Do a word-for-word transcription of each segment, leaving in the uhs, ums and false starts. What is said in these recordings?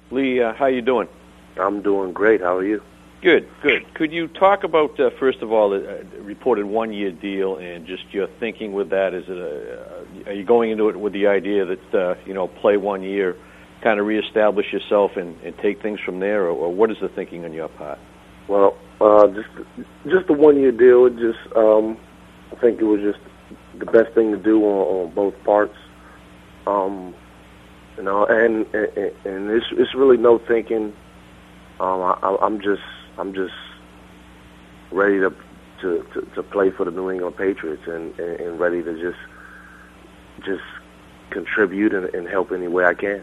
Lee, uh, how you doing? I'm doing great. How are you? Good, good. Could you talk about, uh, first of all, the uh, reported one-year deal and just your thinking with that? Is it a, uh, are you going into it with the idea that, uh, you know, play one year, kind of reestablish yourself and, and take things from there, or, or what is the thinking on your part? Well, uh, just just the one-year deal. It just, um, I think it was just the best thing to do on, on both parts. Um, you know, and and, and it's it's really no thinking. Um, I, I'm just I'm just ready to, to to to play for the New England Patriots and, and, and ready to just just contribute and, and help any way I can.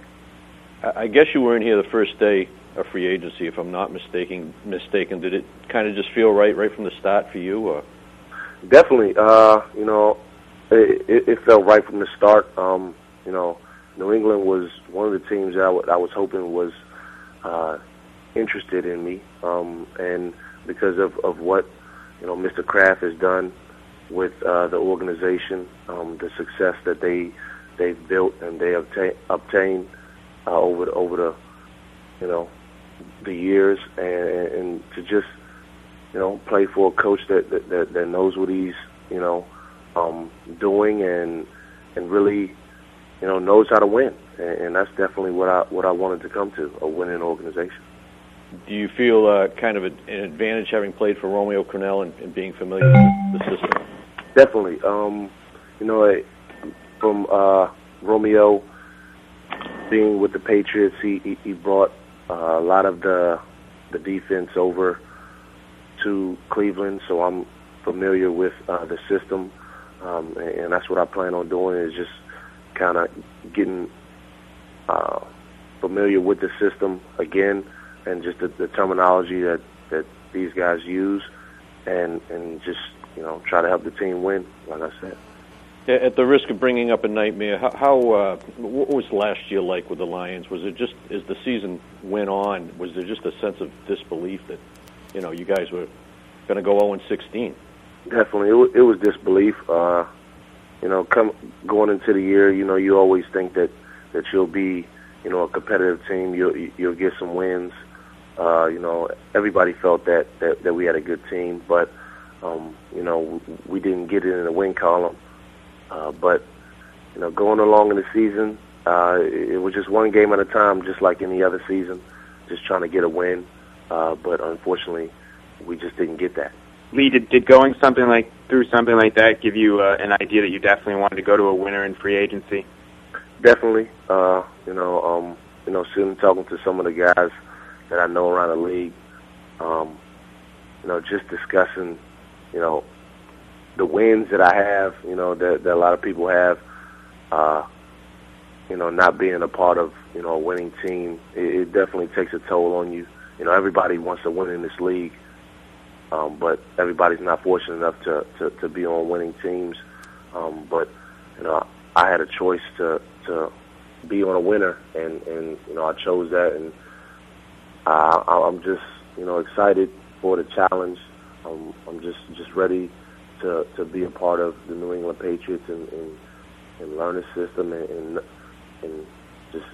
I guess you weren't here the first day of free agency, if I'm not mistaken. Mistaken, did it kind of just feel right right from the start for you? Or? Definitely. Uh, you know, it, it, it felt right from the start. Um, you know, New England was one of the teams that I, w- I was hoping was uh, interested in me, um, and because of, of what you know Mister Kraft has done with uh, the organization, um, the success that they they've built and they obtain, obtained uh, over the, over the you know the years, and, and to just you know play for a coach that that, that, that knows what he's you know um, doing and and really you know knows how to win, and, and that's definitely what I what I wanted to come to, a winning organization. Do you feel uh, kind of an advantage having played for Romeo Crennel and, and being familiar with the system? Definitely. Um, you know, from uh, Romeo being with the Patriots, he, he, he brought uh, a lot of the the defense over to Cleveland, so I'm familiar with uh, the system, um, and, and that's what I plan on doing is just kind of getting uh, familiar with the system again, and just the, the terminology that, that these guys use, and and just you know try to help the team win, like I said. At the risk of bringing up a nightmare, how, how uh, what was last year like with the Lions? Was it just, as the season went on, was there just a sense of disbelief that, you know, you guys were going to go oh and sixteen? Definitely, it was, it was disbelief. Uh, you know, come going into the year, you know, you always think that, that you'll be, you know, a competitive team. You'll you'll get some wins. Uh, you know, everybody felt that, that, that we had a good team, but um, you know, we didn't get it in the win column. Uh, but, you know, going along in the season, uh, it was just one game at a time, just like any other season, just trying to get a win. Uh, but unfortunately, we just didn't get that. Lee, did, did going something like through something like that give you uh, an idea that you definitely wanted to go to a winner in free agency? Definitely. Uh, you know, um, you know, sitting talking to some of the guys that I know around the league, um, you know, just discussing, you know, the wins that I have, you know, that, that a lot of people have, uh, you know, not being a part of, you know, a winning team, it, it definitely takes a toll on you. You know, everybody wants to win in this league, um, but everybody's not fortunate enough to, to, to be on winning teams. Um, but, you know, I had a choice to, to be on a winner, and, and, you know, I chose that, and uh, I'm just, you know, excited for the challenge. Um, I'm just, just ready to, to be a part of the New England Patriots and, and, and learn the system and, and and just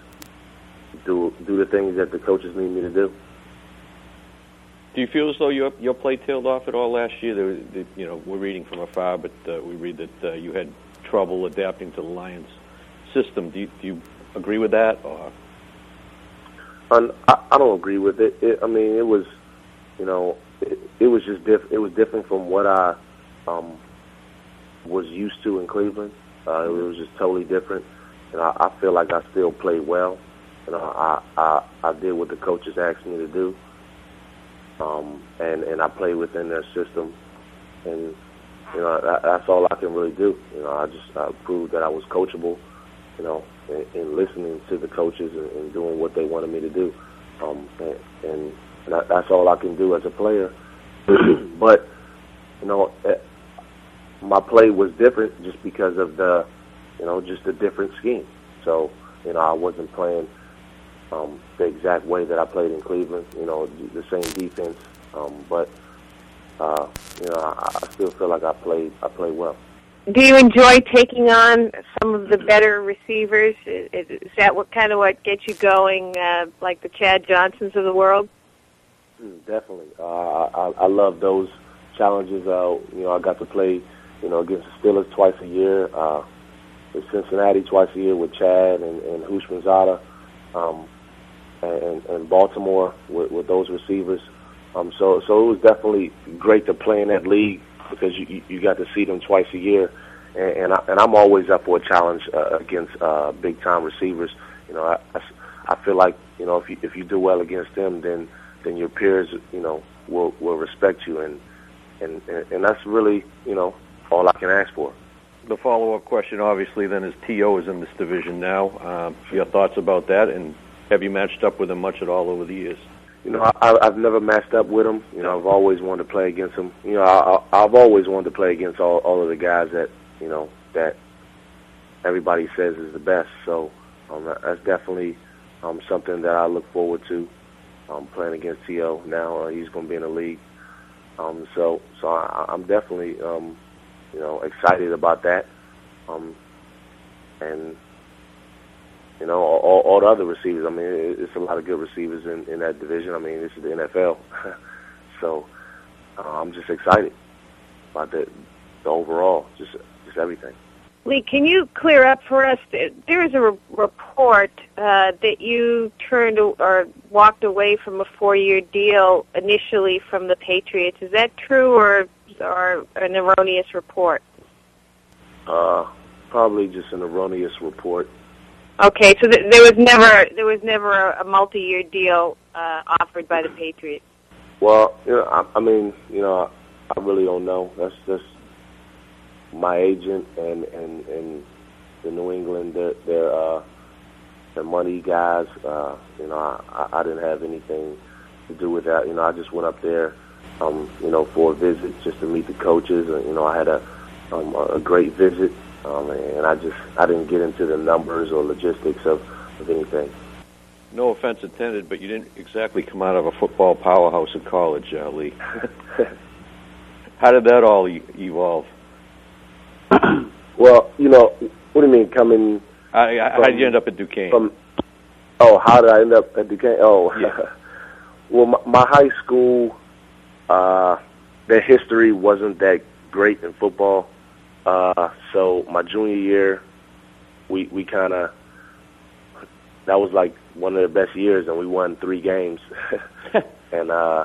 do do the things that the coaches need me to do. Do you feel as though your your play tailed off at all last year? There, the, you know, we're reading from afar, but uh, we read that uh, you had trouble adapting to the Lions system. Do you, do you agree with that? Or? Um, I, I don't agree with it. it. I mean, it was, you know, it, it was just diff- it was different from what I um, was used to in Cleveland. Uh, it was just totally different. And I, I feel like I still played well. You know, I, I I did what the coaches asked me to do, um, and and I played within their system. And you know, that, that's all I can really do. You know, I just uh, proved that I was coachable. You know, in, in listening to the coaches and, and doing what they wanted me to do. Um, and and, and that, that's all I can do as a player. But you know, my play was different just because of the, you know, just a different scheme. So, you know, I wasn't playing um, the exact way that I played in Cleveland, you know, the same defense. Um, but, uh, you know, I, I still feel like I played I played well. do you enjoy taking on some of the better receivers? Is, is that what kind of what gets you going, uh, like the Chad Johnsons of the world? Mm, definitely. Uh, I, I love those challenges. Uh, you know, I got to play, you know, against the Steelers twice a year, uh, with Cincinnati twice a year with Chad and, and Houshmandzadeh, um, and, and Baltimore with, with those receivers. Um, so, so it was definitely great to play in that league because you, you got to see them twice a year, and, and, I, and I'm always up for a challenge uh, against uh, big time receivers. You know, I, I, I feel like you know if you if you do well against them, then then your peers, you know, will will respect you, and and and that's really, you know, all I can ask for. The follow-up question, obviously, then is T O is in this division now. Um, your thoughts about that, and have you matched up with him much at all over the years? You know, I, I've never matched up with him. You know, I've always wanted to play against him. You know, I, I've always wanted to play against all all of the guys that you know that everybody says is the best. So um, that's definitely um, something that I look forward to. Um, playing against T O now, uh, he's going to be in the league. Um, so, so I, I'm definitely, um, you know, excited about that. Um, and you know, all, all the other receivers. I mean, it's a lot of good receivers in, in that division. I mean, this is the N F L, so uh, I'm just excited about the, the overall, just just everything. Lee, can you clear up for us? There is a re- report uh, that you turned or walked away from a four-year deal initially from the Patriots. Is that true, or or an erroneous report? Uh, probably just an erroneous report. Okay, so th- there was never there was never a, a multi-year deal uh, offered by the Patriots. Well, you know, I, I mean, you know, I, I really don't know. That's just my agent and and, and the New England, they're, they're uh, the money guys. Uh, you know, I, I didn't have anything to do with that. You know, I just went up there, um, you know, for a visit just to meet the coaches. And, you know, I had a um, a great visit, um, and I just I didn't get into the numbers or logistics of, of anything. No offense intended, but you didn't exactly come out of a football powerhouse in college, uh, Lee. How did that all e- evolve? Well, you know, what do you mean coming? How did you end up at Duquesne? From, oh, how did I end up at Duquesne? Oh, yeah. Well, my, my high school, uh, their history wasn't that great in football. Uh, so my junior year, we we kind of, that was like one of the best years, and we won three games. and uh,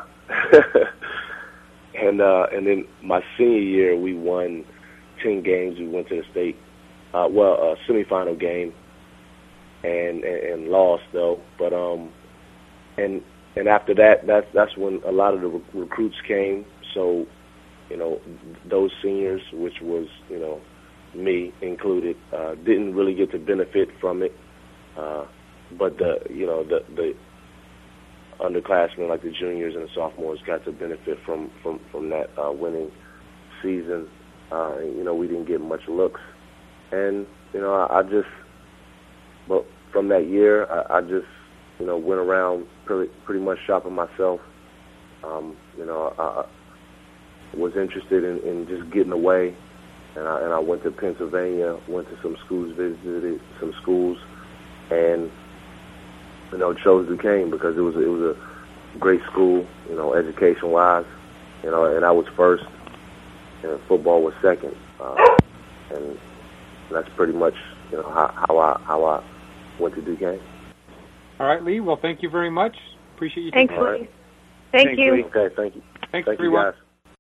and uh, and then my senior year, we won ten games. We went to the state, uh, well, a semifinal game, and, and and lost though. But um, and and after that, that's that's when a lot of the re- recruits came. So, you know, those seniors, which was, you know, me included, uh, didn't really get to benefit from it. Uh, but the, you know, the the underclassmen, like the juniors and the sophomores, got to benefit from from from that uh, winning season. Uh, you know, we didn't get much looks, and you know, I, I just, but from that year, I, I just, you know, went around pretty pretty much shopping myself. Um, you know, I, I was interested in, in just getting away, and I, and I went to Pennsylvania, went to some schools, visited some schools, and you know, chose Duquesne because it was it was a great school, you know, education wise, you know, and I was first. And football was second, uh, and that's pretty much, you know, how, how I how I went to Duquesne. All right, Lee. Well, thank you very much. Appreciate you. Thanks, taking Lee. time. Thank Thanks, you. Lee. Okay, thank you. Thanks, thank everyone. you, guys.